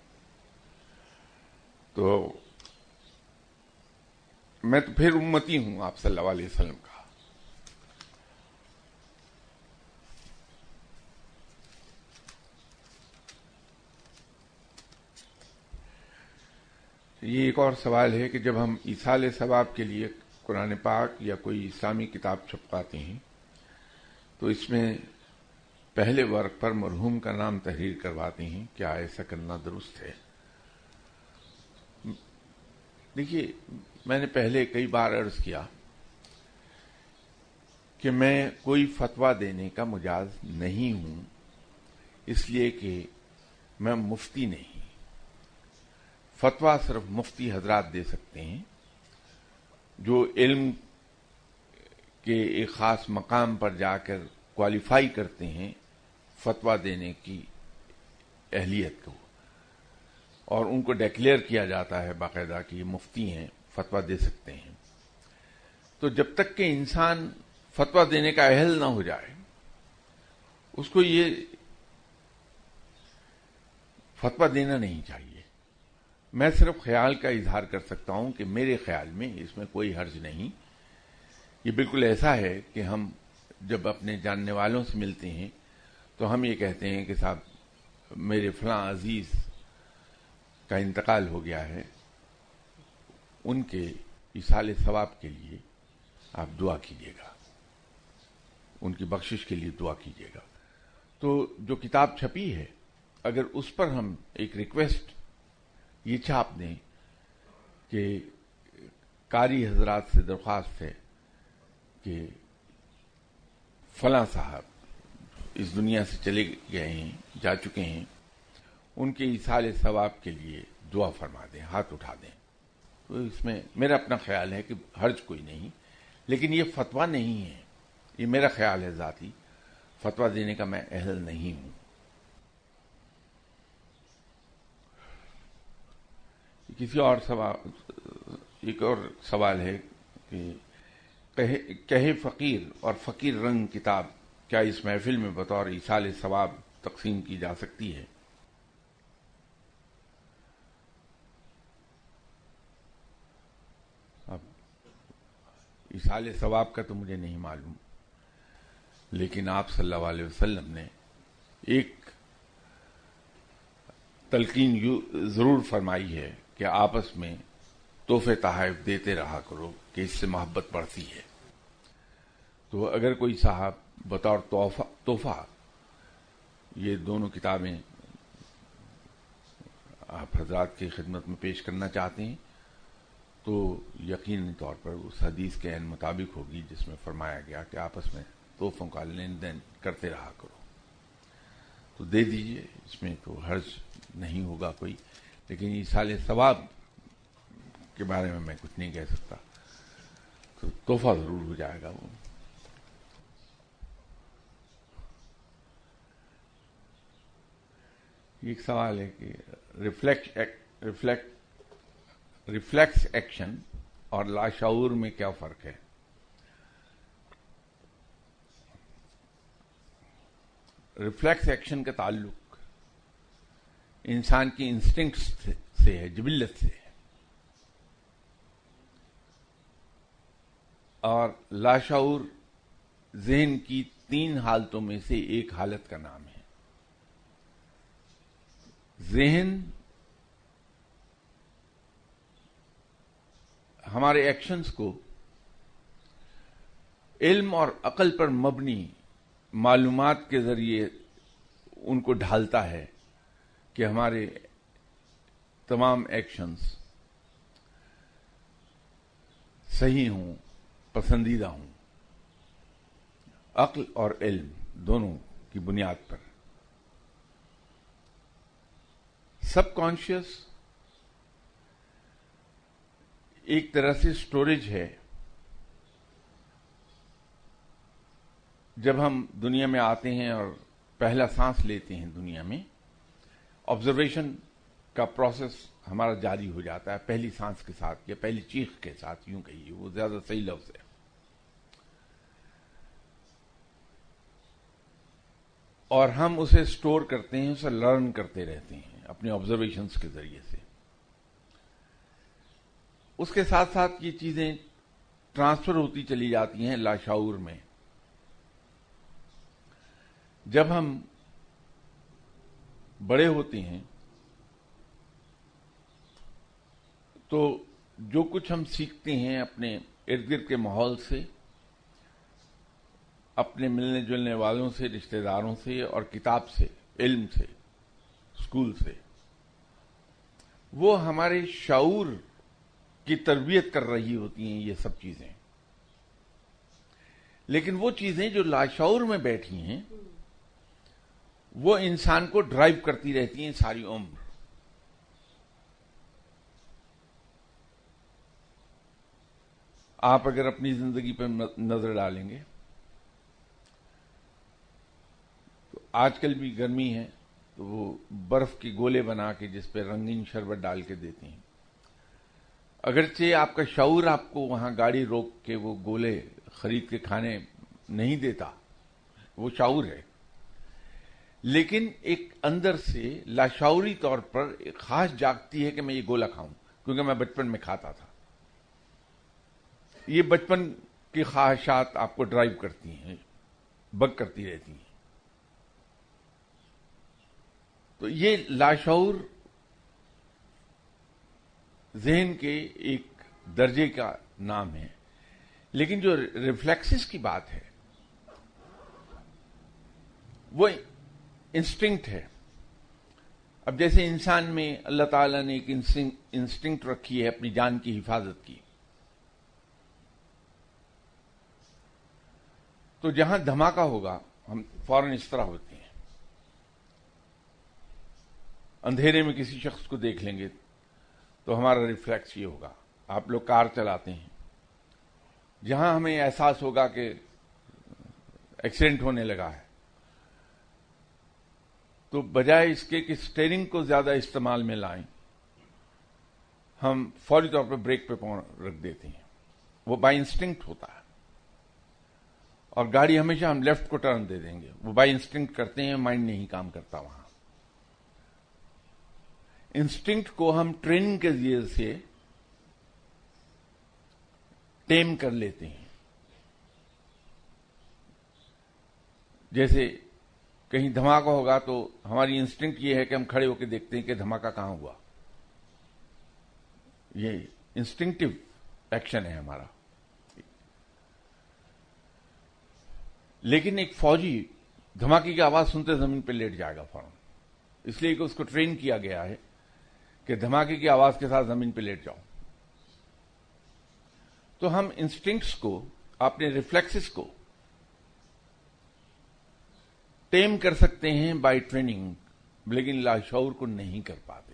تو میں تو پھر امتی ہوں آپ صلی اللہ علیہ وسلم کا. یہ ایک اور سوال ہے کہ جب ہم ایصال ثواب کے لیے قرآن پاک یا کوئی اسلامی کتاب چھپواتے ہیں تو اس میں پہلے ورق پر مرحوم کا نام تحریر کرواتے ہیں، کیا ایسا کرنا درست ہے؟ دیکھیے، میں نے پہلے کئی بار عرض کیا کہ میں کوئی فتویٰ دینے کا مجاز نہیں ہوں، اس لیے کہ میں مفتی نہیں. فتویٰ صرف مفتی حضرات دے سکتے ہیں جو علم کے ایک خاص مقام پر جا کر کوالیفائی کرتے ہیں فتویٰ دینے کی اہلیت کو، اور ان کو ڈیکلیئر کیا جاتا ہے باقاعدہ کہ یہ مفتی ہیں، فتویٰ دے سکتے ہیں. تو جب تک کہ انسان فتویٰ دینے کا اہل نہ ہو جائے اس کو یہ فتویٰ دینا نہیں چاہیے. میں صرف خیال کا اظہار کر سکتا ہوں کہ میرے خیال میں اس میں کوئی حرج نہیں. یہ بالکل ایسا ہے کہ ہم جب اپنے جاننے والوں سے ملتے ہیں تو ہم یہ کہتے ہیں کہ صاحب میرے فلاں عزیز کا انتقال ہو گیا ہے، ان کے ایصال ثواب کے لیے آپ دعا کیجیے گا، ان کی بخشش کے لیے دعا کیجیے گا. تو جو کتاب چھپی ہے اگر اس پر ہم ایک ریکویسٹ یہ چھاپ دیں کہ قاری حضرات سے درخواست ہے کہ فلاں صاحب اس دنیا سے چلے گئے ہیں، جا چکے ہیں، ان کے ایصال ثواب کے لیے دعا فرما دیں، ہاتھ اٹھا دیں، تو اس میں میرا اپنا خیال ہے کہ حرج کوئی نہیں. لیکن یہ فتویٰ نہیں ہے، یہ میرا خیال ہے ذاتی، فتویٰ دینے کا میں اہل نہیں ہوں. کسی اور سوال ایک اور سوال ہے کہ کہے فقیر اور فقیر رنگ کتاب کیا اس محفل میں بطور ایصال ثواب تقسیم کی جا سکتی ہے؟ اب ایصال ثواب کا تو مجھے نہیں معلوم، لیکن آپ صلی اللہ علیہ وسلم نے ایک تلقین ضرور فرمائی ہے کہ آپس میں تحفے تحائف دیتے رہا کرو کہ اس سے محبت بڑھتی ہے. تو اگر کوئی صاحب بطور تحفہ تحفہ یہ دونوں کتابیں آپ حضرات کی خدمت میں پیش کرنا چاہتے ہیں تو یقینی طور پر اس حدیث کے عین مطابق ہوگی جس میں فرمایا گیا کہ آپس میں تحفوں کا لین دین کرتے رہا کرو. تو دے دیجئے، اس میں تو حرج نہیں ہوگا کوئی. لیکن ایصال ثواب کے بارے میں میں کچھ نہیں کہہ سکتا، تو تحفہ ضرور ہو جائے گا. وہ ایک سوال ہے کہ ریفلیکس ریفلیکٹ ریفلیکس ایکشن اور لاشعور میں کیا فرق ہے؟ ریفلیکس ایکشن کا تعلق انسان کی انسٹنکٹس سے ہے، جبلت سے ہے، اور لاشعور ذہن کی تین حالتوں میں سے ایک حالت کا نام ہے. ذہن ہمارے ایکشنز کو علم اور عقل پر مبنی معلومات کے ذریعے ان کو ڈھالتا ہے کہ ہمارے تمام ایکشنز صحیح ہوں پسندیدہ ہوں، عقل اور علم دونوں کی بنیاد پر. سب کانشیس ایک طرح سے سٹوریج ہے. جب ہم دنیا میں آتے ہیں اور پہلا سانس لیتے ہیں دنیا میں، آبزرویشن کا پروسیس ہمارا جاری ہو جاتا ہے پہلی سانس کے ساتھ یا پہلی چیخ کے ساتھ، یوں کہیے، وہ زیادہ صحیح لفظ ہے. اور ہم اسے سٹور کرتے ہیں، اسے لرن کرتے رہتے ہیں اپنے آبزرویشنز کے ذریعے سے. اس کے ساتھ ساتھ یہ چیزیں ٹرانسفر ہوتی چلی جاتی ہیں لاشعور میں. جب ہم بڑے ہوتے ہیں تو جو کچھ ہم سیکھتے ہیں اپنے ارد گرد کے ماحول سے، اپنے ملنے جلنے والوں سے، رشتہ داروں سے اور کتاب سے، علم سے، اسکول سے، وہ ہمارے شعور کی تربیت کر رہی ہوتی ہیں یہ سب چیزیں. لیکن وہ چیزیں جو لاشعور میں بیٹھی ہیں وہ انسان کو ڈرائیو کرتی رہتی ہیں ساری عمر. آپ اگر اپنی زندگی پہ نظر ڈالیں گے تو آج کل بھی گرمی ہے تو وہ برف کے گولے بنا کے جس پہ رنگین شربت ڈال کے دیتے ہیں. اگرچہ آپ کا شعور آپ کو وہاں گاڑی روک کے وہ گولے خرید کے کھانے نہیں دیتا، وہ شعور ہے، لیکن ایک اندر سے لاشعوری طور پر ایک خواہش جاگتی ہے کہ میں یہ گولا کھاؤں کیونکہ میں بچپن میں کھاتا تھا. یہ بچپن کی خواہشات آپ کو ڈرائیو کرتی ہیں، بگ کرتی رہتی ہیں. تو یہ لاشعور ذہن کے ایک درجے کا نام ہے. لیکن جو ریفلیکسز کی بات ہے وہ انسٹنکٹ ہے. اب جیسے انسان میں اللہ تعالیٰ نے ایک انسٹنکٹ رکھی ہے اپنی جان کی حفاظت کی، تو جہاں دھماکہ ہوگا ہم فوراً اس طرح ہوتے ہیں. اندھیرے میں کسی شخص کو دیکھ لیں گے تو ہمارا ریفلیکس یہ ہوگا. آپ لوگ کار چلاتے ہیں، جہاں ہمیں احساس ہوگا کہ ایکسیڈنٹ ہونے لگا ہے تو بجائے اس کے کہ اسٹیئرنگ کو زیادہ استعمال میں لائیں، ہم فوری طور پر بریک پہ پاؤں رکھ دیتے ہیں. وہ بائی انسٹنکٹ ہوتا ہے. اور گاڑی ہمیشہ ہم لیفٹ کو ٹرن دے دیں گے، وہ بائی انسٹنکٹ کرتے ہیں، مائنڈ نہیں کام کرتا وہاں. انسٹنکٹ کو ہم ٹریننگ کے ذریعے سے ٹیم کر لیتے ہیں. جیسے کہیں دھماکہ ہوگا تو ہماری انسٹنکٹ یہ ہے کہ ہم کھڑے ہو کے دیکھتے ہیں کہ دھماکہ کہاں ہوا. یہ انسٹنکٹیو ایکشن ہے ہمارا. لیکن ایک فوجی دھماکے کی آواز سنتے زمین پہ لیٹ جائے گا فوراً، اس لیے کہ اس کو ٹرین کیا گیا ہے کہ دھماکے کی آواز کے ساتھ زمین پہ لیٹ جاؤ. تو ہم انسٹنکٹس کو، اپنے ریفلیکسز کو ٹیم کر سکتے ہیں بائی ٹریننگ، لیکن لاشعور کو نہیں کر پاتے.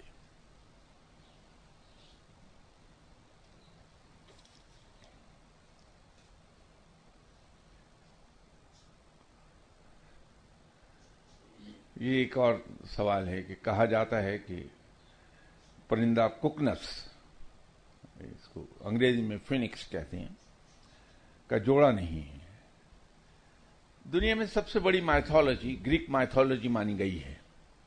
یہ ایک اور سوال ہے کہ کہا جاتا ہے کہ پرندہ ککنس، اس کو انگریزی میں فینکس کہتے ہیں، کا جوڑا نہیں ہے. دنیا میں سب سے بڑی مائتھولوجی گریک مائتھولوجی مانی گئی ہے،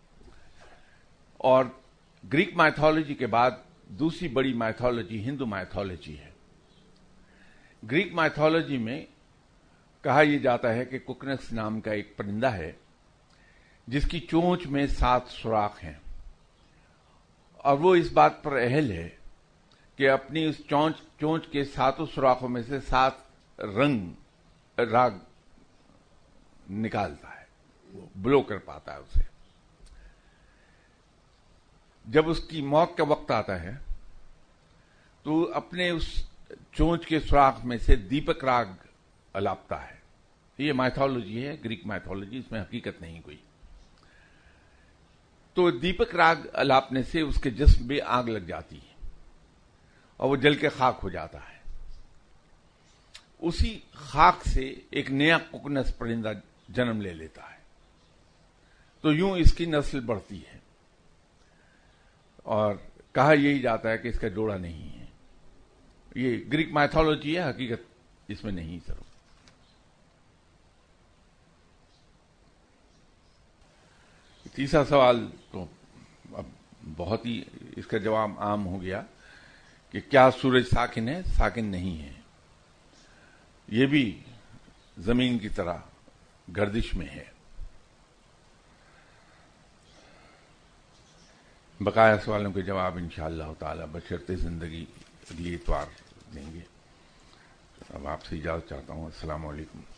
اور گریک مائتھولوجی کے بعد دوسری بڑی مائتھولوجی ہندو مائتھولوجی ہے. گریک مائتھولوجی میں کہا یہ جاتا ہے کہ ککنس نام کا ایک پرندہ ہے جس کی چونچ میں سات سوراخ ہیں، اور وہ اس بات پر اہل ہے کہ اپنی اس چونچ چونچ کے ساتوں سوراخوں میں سے سات رنگ راگ نکالتا ہے، وہ بلو کر پاتا ہے اسے. جب اس کی موت کا وقت آتا ہے تو اپنے اس चोंच के सुराख में से दीपक राग अलापता है। ये माइथोलॉजी है, ग्रीक माइथोलॉजी, इसमें हकीकत नहीं कोई। तो दीपक राग अलापने से उसके जिस्म में आग लग जाती है और वो जल के खाक हो जाता है। उसी खाक से एक नया कुकनस परिंदा जन्म ले लेता है। तो यूं इसकी नस्ल बढ़ती है और कहा यही जाता है कि इसका जोड़ा नहीं है। ये ग्रीक माइथोलॉजी है, हकीकत इसमें नहीं सर। तीसरा सवाल तो अब बहुत ही इसका जवाब आम हो गया कि क्या सूरज साकिन है? साकिन नहीं है, ये भी जमीन की तरह गर्दिश में है। बकाया सवालों के जवाब इंशाअल्लाह ताला बशर्ते जिंदगी अगली इतवार देंगे। अब आपसे इजाजत चाहता हूँ। अस्सलाम वालेकुम।